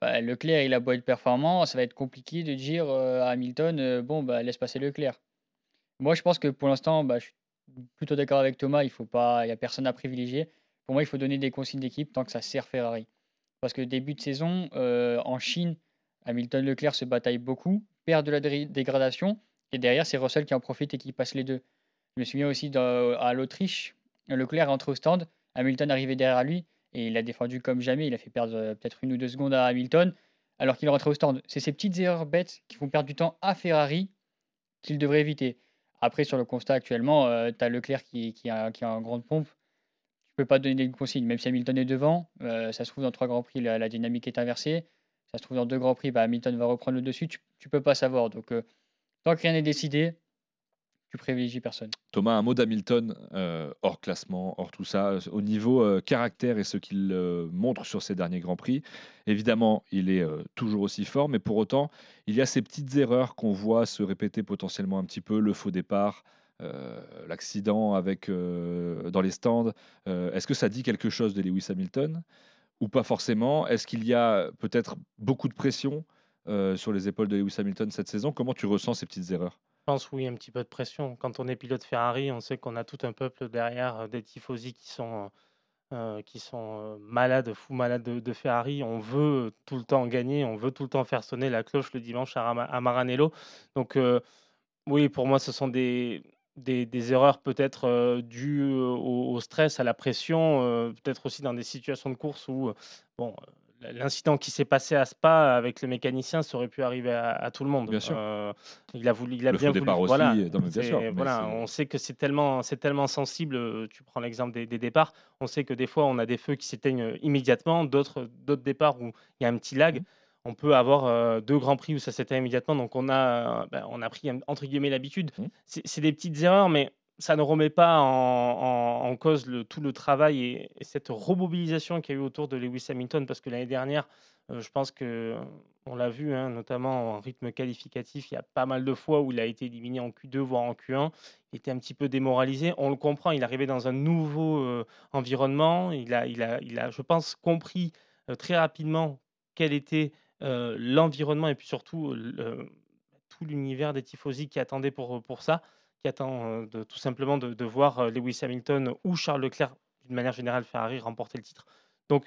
Bah, Leclerc, il a beau être performant, ça va être compliqué de dire euh, à Hamilton, euh, bon, bah, laisse passer Leclerc. Moi, je pense que pour l'instant, bah, je suis plutôt d'accord avec Thomas, il faut pas, il y a personne à privilégier. Pour moi, il faut donner des consignes d'équipe tant que ça sert Ferrari. Parce que début de saison, euh, en Chine, Hamilton Leclerc se bataillent beaucoup, perdent de la dé- dégradation, et derrière, c'est Russell qui en profite et qui passe les deux. Je me souviens aussi dans- à l'Autriche, Leclerc est entré au stand, Hamilton arrivait derrière lui, et il a défendu comme jamais, il a fait perdre euh, peut-être une ou deux secondes à Hamilton, alors qu'il est rentré au stand. C'est ces petites erreurs bêtes qui font perdre du temps à Ferrari qu'il devrait éviter. Après, sur le constat actuellement, tu as Leclerc qui, qui, a, qui a un grande pompe. Tu peux pas donner des consignes, même si Hamilton est devant. euh, ça se trouve, dans trois Grands Prix, la, la dynamique est inversée. Ça se trouve, dans deux Grands Prix, bah, Hamilton va reprendre le dessus. Tu, tu peux pas savoir. Donc, euh, tant que rien n'est décidé, tu privilégies personne. Thomas, un mot d'Hamilton, euh, hors classement, hors tout ça, au niveau euh, caractère et ce qu'il euh, montre sur ses derniers Grands Prix. Évidemment, il est euh, toujours aussi fort, mais pour autant, il y a ces petites erreurs qu'on voit se répéter potentiellement un petit peu, le faux départ, euh, l'accident avec euh, dans les stands. Euh, Est-ce que ça dit quelque chose de Lewis Hamilton ou pas forcément? Est-ce qu'il y a peut-être beaucoup de pression euh, sur les épaules de Lewis Hamilton cette saison? Comment tu ressens ces petites erreurs? Je pense oui, un petit peu de pression. Quand on est pilote Ferrari, on sait qu'on a tout un peuple derrière, euh, des tifosi qui sont, euh, qui sont euh, malades, fous malades de, de Ferrari. On veut tout le temps gagner, on veut tout le temps faire sonner la cloche le dimanche à, Rama- à Maranello. Donc euh, oui, pour moi, ce sont des, des, des erreurs peut-être euh, dues euh, au, au stress, à la pression, euh, peut-être aussi dans des situations de course où, euh, bon, euh, l'incident qui s'est passé à Spa avec le mécanicien, ça aurait pu arriver à, à tout le monde. Bien sûr. Euh, il a voulu, il a Le bien faux voulu. départ aussi, Voilà, euh, non, mais bien sûr, c'est, mais voilà, c'est on sait que c'est tellement, c'est tellement sensible. euh, Tu prends l'exemple des, des départs. On sait que des fois, on a des feux qui s'éteignent euh, immédiatement, d'autres, d'autres départs où il y a un petit lag. Mmh. On peut avoir euh, deux grands prix où ça s'éteint immédiatement, donc on a, euh, ben, on a pris entre guillemets l'habitude. Mmh. C'est c'est des petites erreurs, mais ça ne remet pas en, en- en cause le, tout le travail et, et cette remobilisation qu'il y a eu autour de Lewis Hamilton, parce que l'année dernière, euh, je pense que on l'a vu, hein, notamment en rythme qualificatif, il y a pas mal de fois où il a été éliminé en Q deux, voire en Q un. Il était un petit peu démoralisé. On le comprend, il arrivait dans un nouveau euh, environnement. Il a, il a, il a, je pense, compris euh, très rapidement quel était euh, l'environnement et puis surtout le- tout l'univers des tifosi qui attendait pour, pour ça, qui attend euh, de, tout simplement de, de voir euh, Lewis Hamilton ou Charles Leclerc, d'une manière générale, Ferrari remporter le titre. Donc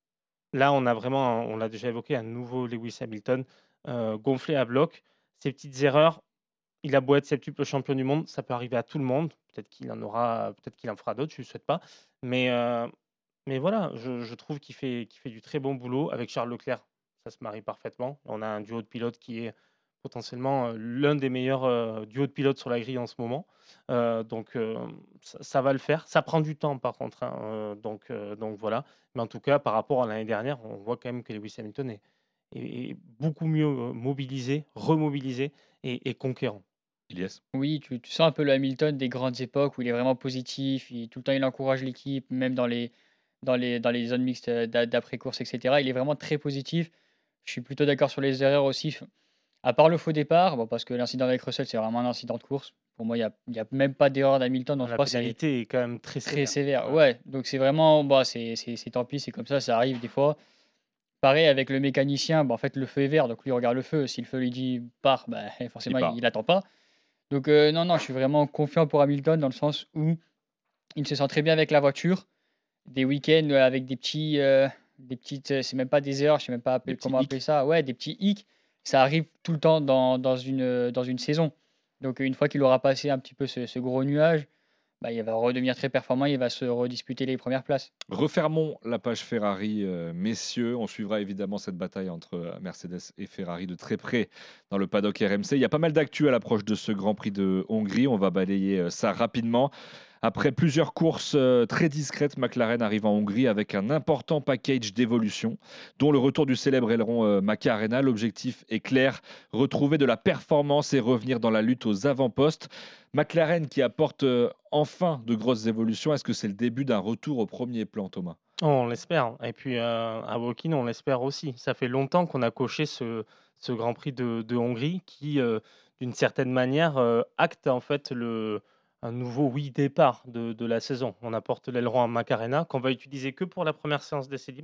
là, on a vraiment, un- on l'a déjà évoqué, un nouveau Lewis Hamilton euh, gonflé à bloc. Ces petites erreurs, il a beau être septuple champion du monde, ça peut arriver à tout le monde. Peut-être qu'il en aura, peut-être qu'il en fera d'autres, je ne le souhaite pas. Mais, euh, mais voilà, je, je trouve qu'il fait, qu'il fait du très bon boulot. Avec Charles Leclerc, ça se marie parfaitement. On a un duo de pilotes qui est potentiellement euh, l'un des meilleurs euh, duos de pilotes sur la grille en ce moment. Euh, donc euh, ça, ça va le faire. Ça prend du temps par contre, hein, euh, donc, euh, donc voilà. Mais en tout cas, par rapport à l'année dernière, on voit quand même que Lewis Hamilton est, est- est beaucoup mieux euh, mobilisé, remobilisé et, et conquérant. Ilyes. Oui, tu, tu sens un peu le Hamilton des grandes époques où il est vraiment positif, il, tout le temps il encourage l'équipe, même dans les, dans les, dans les zones mixtes euh, d'a- d'après-course, et cetera. Il est vraiment très positif. Je suis plutôt d'accord sur les erreurs aussi. À part le faux départ, bon, parce que l'incident avec Russell, c'est vraiment un incident de course. Pour moi, il n'y a, il y a même pas d'erreur d'Hamilton. En La soi, c'est pénalité est quand même très très sévère. sévère. Ouais. Ouais, donc c'est vraiment, bah, c'est c'est- c'est tant pis, c'est comme ça, ça arrive des fois. Pareil avec le mécanicien, bah, en fait, le feu est vert, donc lui il regarde le feu. Si le feu lui dit part, bah, Il forcément, part. il n'attend pas. Donc, euh, non, non, je suis vraiment confiant pour Hamilton dans le sens où il se sent très bien avec la voiture. Des week-ends euh, avec des petits, euh, des petites, euh, c'est même pas des erreurs, je sais même pas Des appeler- petits comment appeler hicks. ça. Ouais, des petits hicks. Ça arrive tout le temps dans, dans une, euh, dans une saison. Donc, une fois qu'il aura passé un petit peu ce, ce gros nuage, bah, il va redevenir très performant, il va se redisputer les premières places. Refermons la page Ferrari, euh, messieurs. On suivra évidemment cette bataille entre euh, Mercedes et Ferrari de très près dans le paddock R M C. Il y a pas mal d'actu à l'approche de ce Grand Prix de Hongrie. On va balayer euh, ça rapidement. Après plusieurs courses euh, très discrètes, McLaren arrive en Hongrie avec un important package d'évolution, dont le retour du célèbre aileron euh, Macarena. L'objectif est clair, retrouver de la performance et revenir dans la lutte aux avant-postes. McLaren qui apporte euh, enfin de grosses évolutions. Est-ce que c'est le début d'un retour au premier plan, Thomas? Oh, on l'espère. Et puis euh, à Woking, on l'espère aussi. Ça fait longtemps qu'on a coché ce, ce Grand Prix de, de Hongrie qui, euh, d'une certaine manière, euh, acte en fait le, un nouveau oui départ de, de la saison. On apporte l'aileron à Macarena qu'on va utiliser que pour la première séance d'essai libre.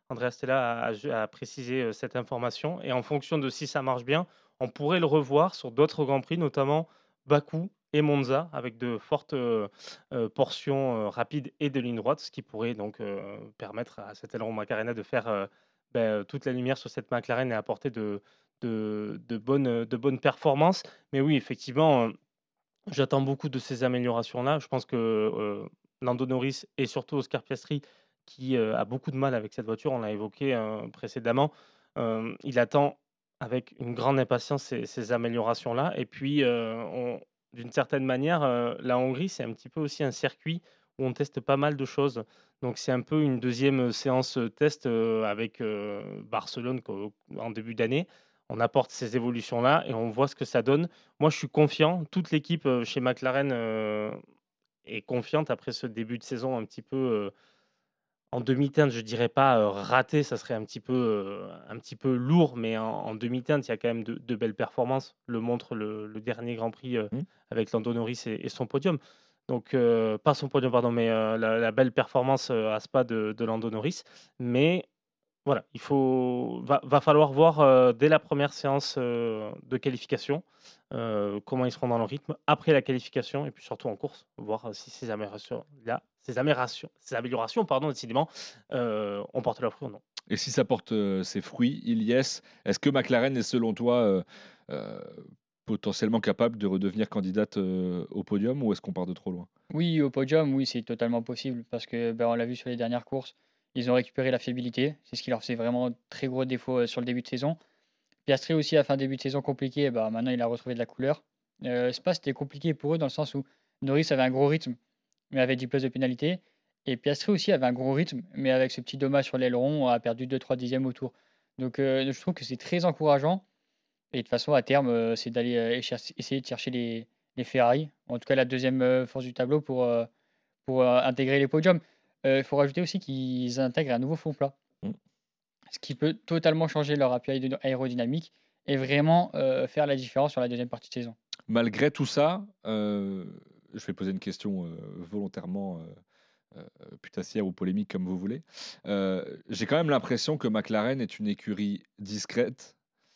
Andrea Stella a, a- a précisé euh, cette information. Et en fonction de si ça marche bien, on pourrait le revoir sur d'autres Grands Prix, notamment Bakou et Monza, avec de fortes euh, euh, portions euh, rapides et de ligne droite, ce qui pourrait donc euh, permettre à cet aileron Macarena de faire euh, ben, toute la lumière sur cette McLaren et apporter de, de, de bonnes, de bonnes performances. Mais oui, effectivement, euh, j'attends beaucoup de ces améliorations-là. Je pense que euh, Lando Norris et surtout Oscar Piastri, qui euh, a beaucoup de mal avec cette voiture, on l'a évoqué euh, précédemment, euh, il attend avec une grande impatience ces, ces améliorations-là. Et puis, euh, on- d'une certaine manière, euh, la Hongrie, c'est un petit peu aussi un circuit où on teste pas mal de choses. Donc, c'est un peu une deuxième séance euh, test euh, avec euh, Barcelone qu'au- en début d'année. On apporte ces évolutions-là et on voit ce que ça donne. Moi, je suis confiant. Toute l'équipe euh, chez McLaren euh, est confiante après ce début de saison un petit peu euh, en demi-teinte. Je dirais pas euh, raté, ça serait un petit peu, euh, un petit peu lourd, mais en, en demi-teinte, il y a quand même de, de belles performances. Le montre le, le dernier Grand Prix euh, Hmm. avec Lando Norris et, et son podium. Donc, euh, pas son podium, pardon, mais euh, la, la belle performance euh, à Spa de, de Lando Norris. Mais voilà, il faut va va falloir voir, heu, dès la première séance, heu, de qualification, heu, comment ils seront dans le rythme après la qualification et puis surtout en course, voir, heu, si ces améliorations là ces amérations ces améliorations pardon décidément, heu, ont porté leurs fruits ou non. Et si ça porte euh, ses fruits, Ilyes, est-ce que McLaren est selon toi euh, euh, potentiellement capable de redevenir candidate euh, au podium ou est-ce qu'on part de trop loin? Oui, au podium, oui, c'est totalement possible parce que ben, on l'a vu sur les dernières courses, ils ont récupéré la fiabilité. C'est ce qui leur faisait vraiment très gros défaut euh, sur le début de saison. Piastri aussi a fait un début de saison compliqué, bah, maintenant il a retrouvé de la couleur. Euh, Spa, c'était compliqué pour eux dans le sens où Norris avait un gros rythme, mais avait dix places de pénalité. Et Piastri aussi avait un gros rythme, mais avec ce petit dommage sur l'aileron, a perdu deux trois dixièmes au tour. Donc euh, je trouve que c'est très encourageant. Et de toute façon, à terme, euh, c'est d'aller euh, cher- essayer de chercher les, les Ferrari, en tout cas la deuxième euh, force du tableau pour, euh, pour euh, intégrer les podiums. Il faut rajouter aussi qu'ils intègrent un nouveau fond plat, Mm. ce qui peut totalement changer leur appui aéro- aérodynamique et vraiment euh, faire la différence sur la deuxième partie de saison. Malgré tout ça, euh, je vais poser une question euh, volontairement euh, euh, putassière ou polémique comme vous voulez. Euh, j'ai quand même l'impression que McLaren est une écurie discrète.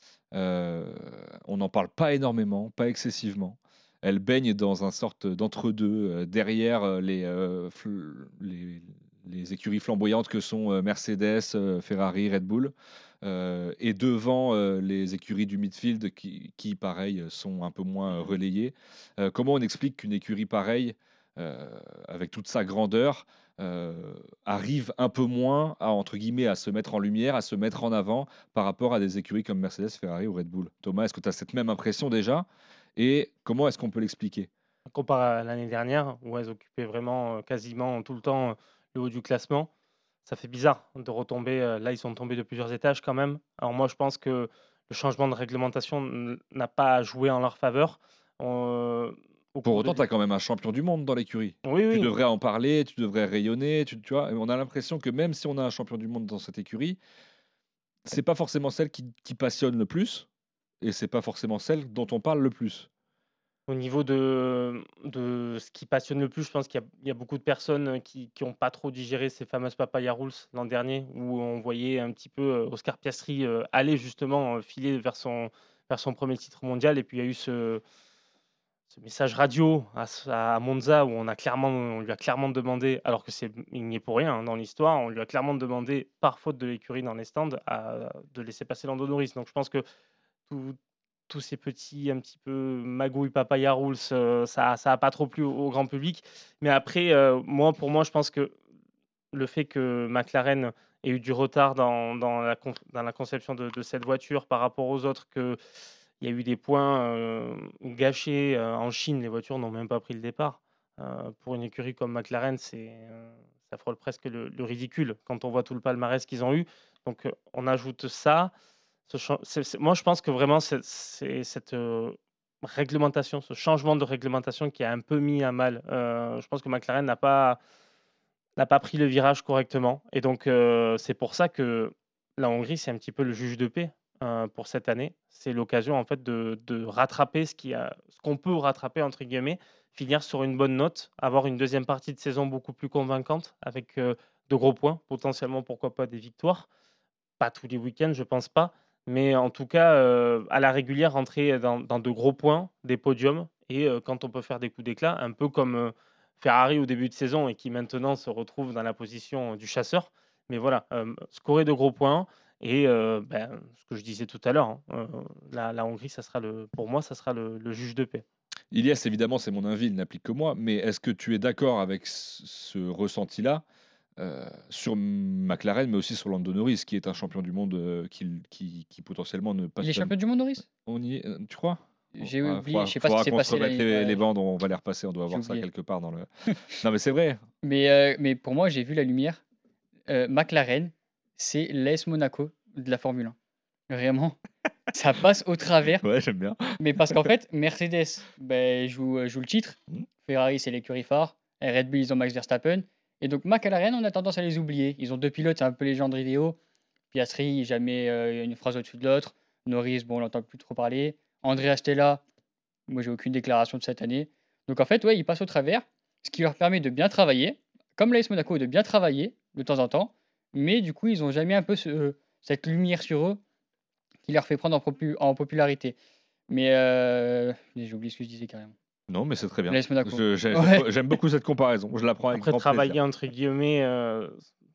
Euh, on n'en parle pas énormément, pas excessivement. Elle baigne dans un sorte d'entre-deux, euh, derrière euh, les, euh, fl- les, les écuries flamboyantes que sont euh, Mercedes, euh, Ferrari, Red Bull, euh, et devant euh, les écuries du midfield qui, qui, pareil, sont un peu moins euh, relayées. Euh, comment on explique qu'une écurie pareille, euh, avec toute sa grandeur, euh, arrive un peu moins à, entre guillemets, à se mettre en lumière, à se mettre en avant par rapport à des écuries comme Mercedes, Ferrari ou Red Bull? Thomas, est-ce que tu as cette même impression déjà? Et comment est-ce qu'on peut l'expliquer? Comparé à l'année dernière où elles occupaient vraiment, heu, quasiment tout le temps, heu, le haut du classement, ça fait bizarre de retomber, heu, là ils sont tombés de plusieurs étages quand même. Alors moi je pense que le changement de réglementation n n'a pas joué en leur faveur. Heu, au Pour cours autant, tu des as quand même un champion du monde dans l'écurie. oui, Tu oui. devrais en parler, tu devrais rayonner, tu, tu vois. Et on a l'impression que même si on a un champion du monde dans cette écurie, c'est pas forcément celle qui, qui passionne le plus et c'est pas forcément celle dont on parle le plus. Au niveau de de ce qui passionne le plus, je pense qu'il y a il y a beaucoup de personnes, heu, qui qui ont pas trop digéré ces fameuses Papaya Rules l'an dernier, où on voyait un petit peu, heu, Oscar Piastri, heu, aller justement, heu, filer vers son vers son premier titre mondial et puis il y a eu ce ce message radio à s à Monza où on a clairement on lui a clairement demandé, alors que c'est il n'y est pour rien, hein, dans l'histoire, on lui a clairement demandé, par faute de l'écurie dans les stands, à de laisser passer Lando Norris. Donc je pense que tous tous ces petits un petit peu magouilles papaya rules, heu, ça ça a pas trop plu au au grand public. Mais après, heu, moi, pour moi, je pense que le fait que McLaren ait eu du retard dans dans la conf dans la conception de de cette voiture par rapport aux autres, qu'il y a eu des points, heu, gâchés, heu, en Chine, les voitures n'ont même pas pris le départ. Heu, pour une écurie comme McLaren, c'est, heu, ça frôle presque le le ridicule quand on voit tout le palmarès qu'ils ont eu. Donc, heu, on ajoute ça, ce chan c'est c'est moi, je pense que vraiment c'est c'est cette, heu, réglementation, ce changement de réglementation qui a un peu mis à mal, heu, je pense que McLaren n'a pas n'a pas pris le virage correctement et donc heu, c'est pour ça que la Hongrie, c'est un petit peu le juge de paix, heu, pour cette année. C'est l'occasion, en fait, de de rattraper ce qui a ce qu'on peut «rattraper» entre guillemets, finir sur une bonne note, avoir une deuxième partie de saison beaucoup plus convaincante avec, heu, de gros points, potentiellement, pourquoi pas des victoires pas tous les week-ends, je pense pas. Mais en tout cas, euh, à la régulière, rentrer dans, dans de gros points, des podiums. Et euh, quand on peut faire des coups d'éclat, un peu comme euh, Ferrari au début de saison et qui maintenant se retrouve dans la position du chasseur. Mais voilà, euh, scorer de gros points. Et euh, ben, ce que je disais tout à l'heure, hein, euh, la, la Hongrie, ça sera le, pour moi, ça sera le, le juge de paix. Ilias, évidemment, c'est mon avis, il n'applique que moi, mais est-ce que tu es d'accord avec ce ce ressenti-là euh, sur McLaren, mais aussi sur Lando Norris, qui est un champion du monde euh, qui, qui, qui potentiellement ne passe Il est pas. champion du monde, Norris? On y est, euh, tu crois? J'ai Ouais, oublié, faudra, je sais pas ce qui faudra s'est qu'on se passé remette l'année. les, les Ouais, bandes, on va les repasser, on doit j'ai avoir ça oublié. quelque part dans le. Non, mais c'est vrai. Mais, euh, mais pour moi, j'ai vu la lumière. Euh, McLaren, c'est l'A S Monaco de la Formule un. Vraiment, ça passe au travers. Ouais, j'aime bien. Mais parce qu'en fait, Mercedes ben, joue, euh, joue le titre. Mm. Ferrari, c'est l'écurie phare. Et Red Bull, ils ont Max Verstappen. Et donc, McLaren, on a tendance à les oublier. Ils ont deux pilotes, c'est un peu les gens de vidéo. Piastri, jamais euh, une phrase au-dessus de l'autre. Norris, bon, on n'entend plus trop parler. Andrea Stella, moi, j'ai aucune déclaration de cette année. Donc, en fait, ouais, ils passent au travers, ce qui leur permet de bien travailler, comme l'A S Monaco, de bien travailler de temps en temps. Mais du coup, ils n'ont jamais un peu ce- cette lumière sur eux qui leur fait prendre en, popu- en popularité. Mais euh, j'ai oublié ce que je disais carrément. Non, mais c'est très bien. L'A S Monaco. Je- j'ai- Ouais. J'aime beaucoup cette comparaison. Je la prends avec Après, grand travailler, plaisir. entre guillemets, euh,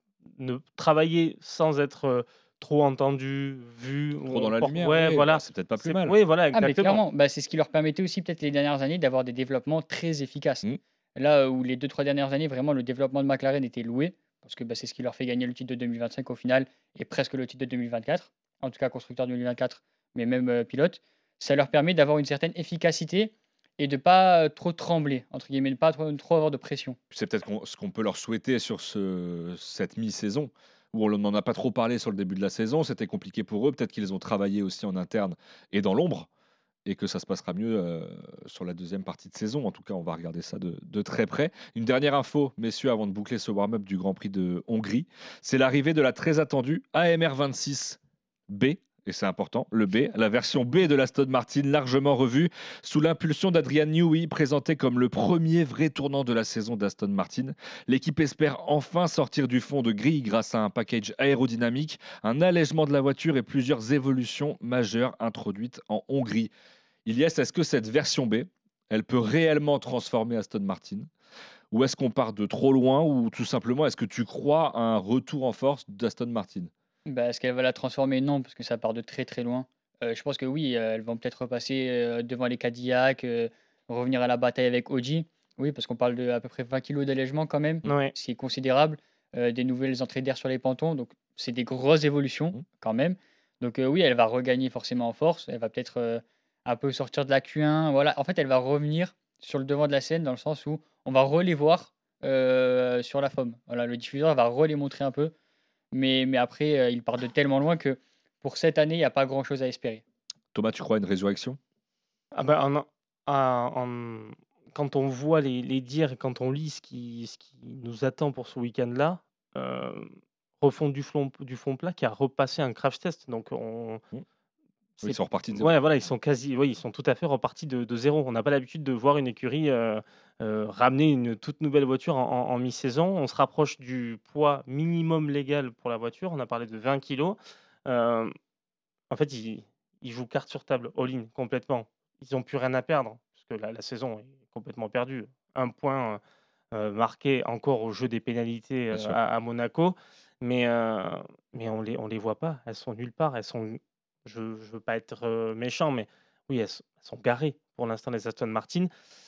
ne, travailler sans être euh, trop entendu, vu. où Trop dans on la porte- lumière. Ouais, oui, voilà. bah, c'est peut-être pas plus C'est- mal. Oui, voilà, Ah, mais exactement. clairement, bah, c'est ce qui leur permettait aussi, peut-être les dernières années, d'avoir des développements très efficaces. Mm. Là où les deux, trois dernières années, vraiment, le développement de McLaren était loué, parce que bah, c'est ce qui leur fait gagner le titre de deux mille vingt-cinq au final, et presque le titre de deux mille vingt-quatre, en tout cas constructeur de deux mille vingt-quatre, mais même euh, pilote. Ça leur permet d'avoir une certaine efficacité et de pas euh, trop trembler, entre guillemets, de pas trop, trop avoir de pression. C'est peut-être qu'on- ce qu'on peut leur souhaiter sur ce, cette mi-saison, où on n'en a pas trop parlé sur le début de la saison. C'était compliqué pour eux. Peut-être qu'ils ont travaillé aussi en interne et dans l'ombre, et que ça se passera mieux euh, sur la deuxième partie de saison. En tout cas, on va regarder ça de, de très près. Une dernière info, messieurs, avant de boucler ce warm-up du Grand Prix de Hongrie, c'est l'arrivée de la très attendue A M R vingt-six B. Et c'est important, le B, la version B de l'Aston Martin, largement revue, sous l'impulsion d'Adrian Newey, présenté comme le premier vrai tournant de la saison d'Aston Martin. L'équipe espère enfin sortir du fond de grille grâce à un package aérodynamique, un allègement de la voiture et plusieurs évolutions majeures introduites en Hongrie. Ilias, est-ce que cette version B, elle peut réellement transformer Aston Martin? Ou est-ce qu'on part de trop loin? Ou tout simplement, est-ce que tu crois à un retour en force d'Aston Martin? Bah, est-ce qu'elle va la transformer? Non, parce que ça part de très très loin. Euh, je pense que oui, euh, elles vont peut-être repasser euh, devant les Cadillac, euh, revenir à la bataille avec Audi. Oui, parce qu'on parle de à peu près vingt kilos d'allègement quand même, Ouais. ce qui est considérable. Euh, des nouvelles entrées d'air sur les pontons, donc c'est des grosses évolutions Mhm. quand même. Donc euh, oui, elle va regagner forcément en force. Elle va peut-être euh, un peu sortir de la Q un. Voilà, en fait, elle va revenir sur le devant de la scène dans le sens où on va re les voir euh, sur la F O M. Voilà, le diffuseur va re les montrer un peu. Mais, mais après, euh, il part de tellement loin que pour cette année, il n'y a pas grand-chose à espérer. Thomas, tu crois à une résurrection? Ah ben, en- en- en- quand on voit les, les dires et quand on lit ce qui, ce qui nous attend pour ce week-end-là, euh, refonte du fond, du fond plat qui a repassé un crash test. Donc, on, Oui, c'est- ils sont repartis de zéro. ouais, voilà, ils sont quasi, oui, ils sont tout à fait repartis de, de zéro. On n'a pas l'habitude de voir une écurie euh, euh, ramener une toute nouvelle voiture en, en- en mi-saison. On se rapproche du poids minimum légal pour la voiture. On a parlé de vingt kilos. Euh, en fait, ils, ils jouent carte sur table, all-in, complètement. Ils n'ont plus rien à perdre, parce que la, la saison est complètement perdue. Un point euh, marqué encore au jeu des pénalités Bien euh, sûr. à, à Monaco, mais, euh, mais on les, on les voit pas. Elles sont nulle part. Elles sont, je ne veux pas être euh, méchant, mais oui, elles, sont- elles sont garées pour l'instant, les Aston Martin.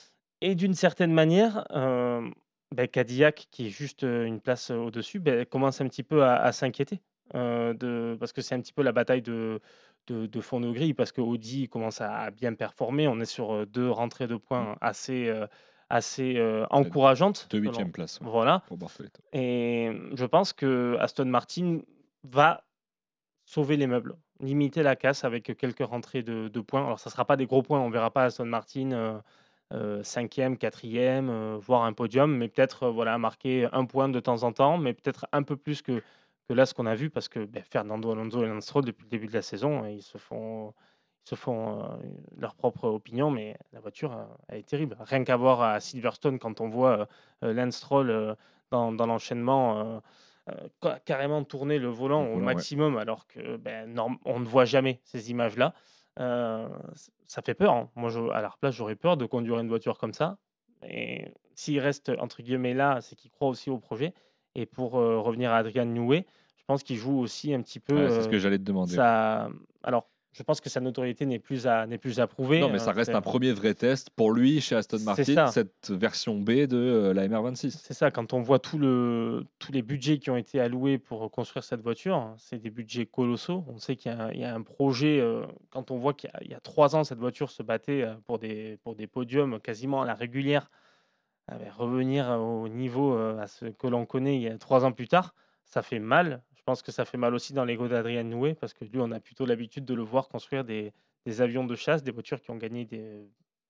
Et d'une certaine manière, euh, ben, Cadillac, qui est juste euh, une place euh, au-dessus, ben, commence un petit peu à, à s'inquiéter. euh, de, parce que c'est un petit peu la bataille de, de, de fond de grille, parce que Audi commence à, à bien performer. On est sur euh, deux rentrées de points assez, euh, assez euh, encourageantes. Deux selon- huitièmes places ouais, Voilà. pour Bartoletta. Et je pense que Aston Martin va sauver les meubles, limiter la casse avec quelques rentrées de, de points. Alors, ça ne sera pas des gros points, on ne verra pas Aston Martin euh, euh, cinquième, quatrième, euh, voire un podium, mais peut-être euh, voilà, marquer un point de temps en temps, mais peut-être un peu plus que, que là ce qu'on a vu, parce que ben, Fernando Alonso et Lance Stroll, depuis le début de la saison, ils se font, ils se font euh, leur propre opinion, mais la voiture, euh, elle est terrible. Rien qu'à voir à Silverstone, quand on voit euh, Lance Stroll euh, dans, dans l'enchaînement. euh, euh, carrément tourner le volant Le au volant, ouais. maximum, alors que ben, norm- on ne voit jamais ces images-là. Euh, c- ça fait peur. Hein. Moi, je- à leur place, j'aurais peur de conduire une voiture comme ça. Et s'il reste entre guillemets là, c'est qu'il croit aussi au projet. Et pour euh, revenir à Adrian Newey, je pense qu'il joue aussi un petit peu. Ouais, c'est ce euh, que j'allais te demander. sa... Alors, je pense que sa notoriété n'est plus à, n'est plus à prouver. Non, mais ça hein, reste c'est- un premier vrai test pour lui chez Aston C'est Martin, ça. cette version B de euh, la M R vingt-six. C'est ça, quand on voit tout le, tous les budgets qui ont été alloués pour construire cette voiture, hein, c'est des budgets colossaux. On sait qu'il y a, un- il y a un projet, euh, quand on voit qu'il y a, il y a trois ans, cette voiture se battait euh, pour des, pour des podiums quasiment à la régulière, ah ben, revenir au niveau euh, à ce que l'on connaît il y a trois ans plus tard, ça fait mal. Je pense que ça fait mal aussi dans l'ego d'Adrien Newey, parce que lui, on a plutôt l'habitude de le voir construire des, des avions de chasse, des voitures qui ont gagné des,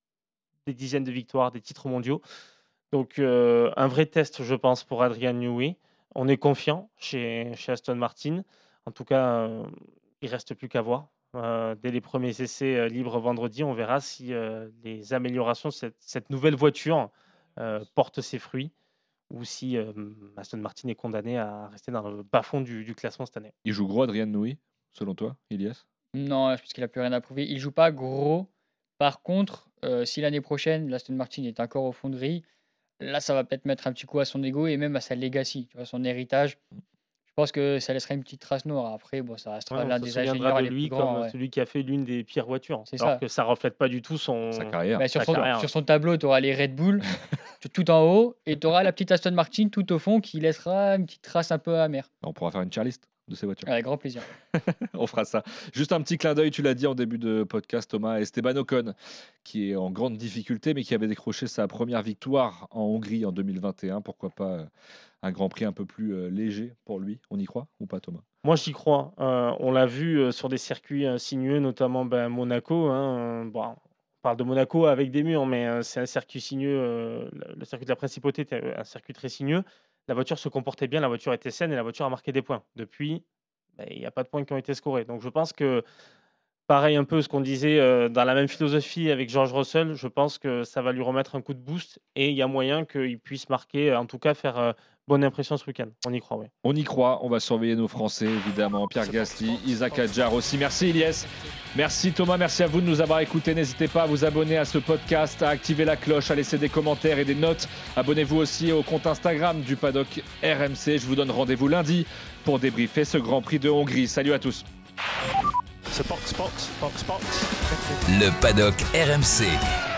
des dizaines de victoires, des titres mondiaux. Donc, euh, un vrai test, je pense, pour Adrian Newey. On est confiant chez, chez Aston Martin. En tout cas, euh, il reste plus qu'à voir. Euh, dès les premiers essais euh, libres vendredi, on verra si euh, les améliorations de cette, cette nouvelle voiture euh, portent ses fruits ou si euh, Aston Martin est condamné à rester dans le bas-fond du, du classement cette année. Il joue gros, Adrien Newey, selon toi, Ilias? Non, je pense qu'il a plus rien à prouver. Il joue pas gros. Par contre, euh, si l'année prochaine, l'Aston Martin est encore au fond de grille, là, ça va peut-être mettre un petit coup à son ego et même à sa legacy, tu vois, son héritage. Je pense que ça laissera une petite trace noire. Après, bon, ça restera Ouais, on l'un se des souviendra ingénieurs de les lui plus grands. comme Ouais. celui qui a fait l'une des pires voitures. C'est Alors ça. que ça reflète pas du tout son Sa carrière. Bah, sur, sa son, carrière. sur son tableau, tu auras les Red Bull tout- tout en haut et tu auras la petite Aston Martin tout au fond qui laissera une petite trace un peu amère. On pourra faire une tier list de ces voitures. Avec grand plaisir. On fera ça. Juste un petit clin d'œil, tu l'as dit en début de podcast, Thomas, à Esteban Ocon, qui est en grande difficulté, mais qui avait décroché sa première victoire en Hongrie en deux mille vingt et un. Pourquoi pas euh, un Grand Prix un peu plus euh, léger pour lui? On y croit ou pas, Thomas? Moi, j'y crois. Euh, on l'a vu euh, sur des circuits euh, sinueux, notamment ben, Monaco. Hein, euh, bon, on parle de Monaco avec des murs, mais euh, c'est un circuit sinueux. euh, le, le circuit de la Principauté était un circuit très sinueux. La voiture se comportait bien, la voiture était saine et la voiture a marqué des points. Depuis, ben, il n'y a pas de points qui ont été scorés. Donc, je pense que, pareil un peu ce qu'on disait euh, dans la même philosophie avec George Russell, je pense que ça va lui remettre un coup de boost et il y a moyen qu'il puisse marquer, en tout cas faire euh, bonne impression ce week-end. On y croit, oui. On y croit, on va surveiller nos Français, évidemment. Pierre Gasly, Isaac Hadjar aussi. Merci, Ilias. Merci, Thomas. Merci à vous de nous avoir écoutés. N'hésitez pas à vous abonner à ce podcast, à activer la cloche, à laisser des commentaires et des notes. Abonnez-vous aussi au compte Instagram du Paddock R M C. Je vous donne rendez-vous lundi pour débriefer ce Grand Prix de Hongrie. Salut à tous. Le Paddock R M C.